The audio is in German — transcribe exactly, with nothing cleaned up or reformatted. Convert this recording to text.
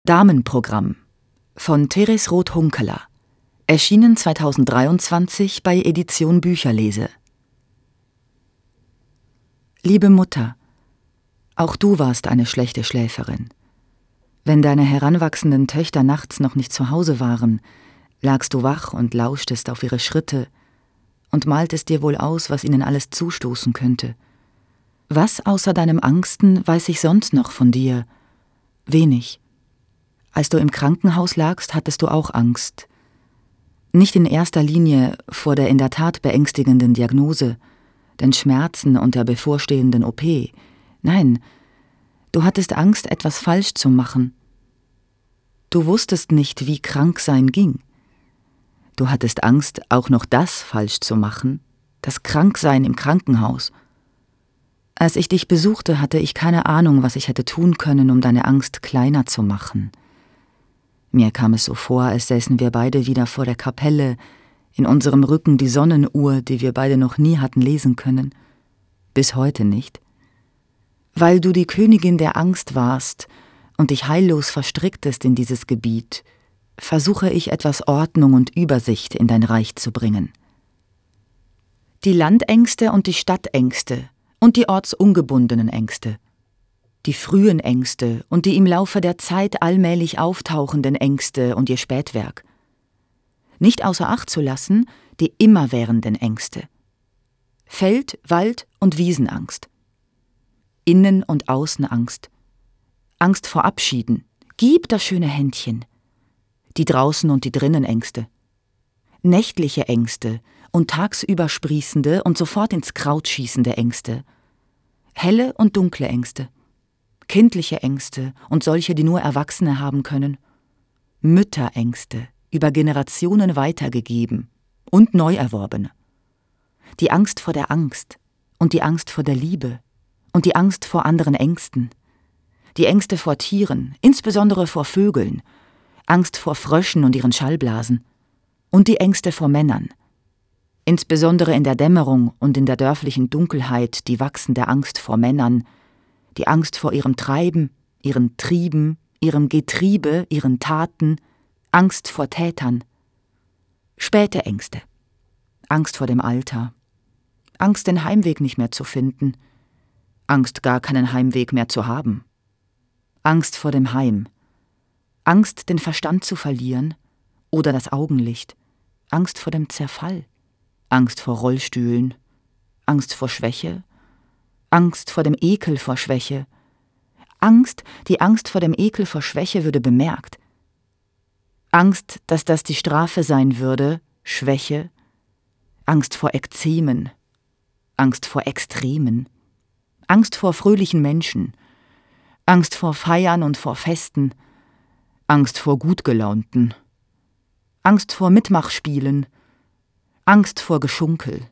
Damenprogramm von Teres Roth-Hunkeler, erschienen zweitausenddreiundzwanzig bei Edition Bücherlese. Liebe Mutter, auch du warst eine schlechte Schläferin. Wenn deine heranwachsenden Töchter nachts noch nicht zu Hause waren, lagst du wach und lauschtest auf ihre Schritte und maltest dir wohl aus, was ihnen alles zustoßen könnte. Was außer deinem Angsten weiß ich sonst noch von dir? Wenig. Als du im Krankenhaus lagst, hattest du auch Angst. Nicht in erster Linie vor der in der Tat beängstigenden Diagnose, den Schmerzen und der bevorstehenden O P. Nein, du hattest Angst, etwas falsch zu machen. Du wusstest nicht, wie Kranksein ging. Du hattest Angst, auch noch das falsch zu machen, das Kranksein im Krankenhaus. Als ich dich besuchte, hatte ich keine Ahnung, was ich hätte tun können, um deine Angst kleiner zu machen. Mir kam es so vor, als säßen wir beide wieder vor der Kapelle, in unserem Rücken die Sonnenuhr, die wir beide noch nie hatten lesen können. Bis heute nicht. Weil du die Königin der Angst warst und dich heillos verstricktest in dieses Gebiet, versuche ich etwas Ordnung und Übersicht in dein Reich zu bringen. Die Landängste und die Stadtängste und die ortsungebundenen Ängste. Die frühen Ängste und die im Laufe der Zeit allmählich auftauchenden Ängste und ihr Spätwerk. Nicht außer Acht zu lassen, die immerwährenden Ängste. Feld-, Wald- und Wiesenangst. Innen- und Außenangst. Angst vor Abschieden. Gib das schöne Händchen. Die Draußen- und die Drinnenängste. Nächtliche Ängste und tagsüber sprießende und sofort ins Kraut schießende Ängste. Helle und dunkle Ängste. Kindliche Ängste und solche, die nur Erwachsene haben können. Mütterängste, über Generationen weitergegeben und neu erworbene. Die Angst vor der Angst und die Angst vor der Liebe und die Angst vor anderen Ängsten. Die Ängste vor Tieren, insbesondere vor Vögeln. Angst vor Fröschen und ihren Schallblasen. Und die Ängste vor Männern. Insbesondere in der Dämmerung und in der dörflichen Dunkelheit die wachsende Angst vor Männern, die Angst vor ihrem Treiben, ihren Trieben, ihrem Getriebe, ihren Taten, Angst vor Tätern. Späte Ängste. Angst vor dem Alter. Angst, den Heimweg nicht mehr zu finden. Angst, gar keinen Heimweg mehr zu haben. Angst vor dem Heim. Angst, den Verstand zu verlieren oder das Augenlicht. Angst vor dem Zerfall. Angst vor Rollstühlen. Angst vor Schwäche. Angst vor dem Ekel vor Schwäche. Angst, die Angst vor dem Ekel vor Schwäche würde bemerkt. Angst, dass das die Strafe sein würde, Schwäche. Angst vor Ekzemen. Angst vor Extremen. Angst vor fröhlichen Menschen. Angst vor Feiern und vor Festen. Angst vor Gutgelaunten. Angst vor Mitmachspielen. Angst vor Geschunkel.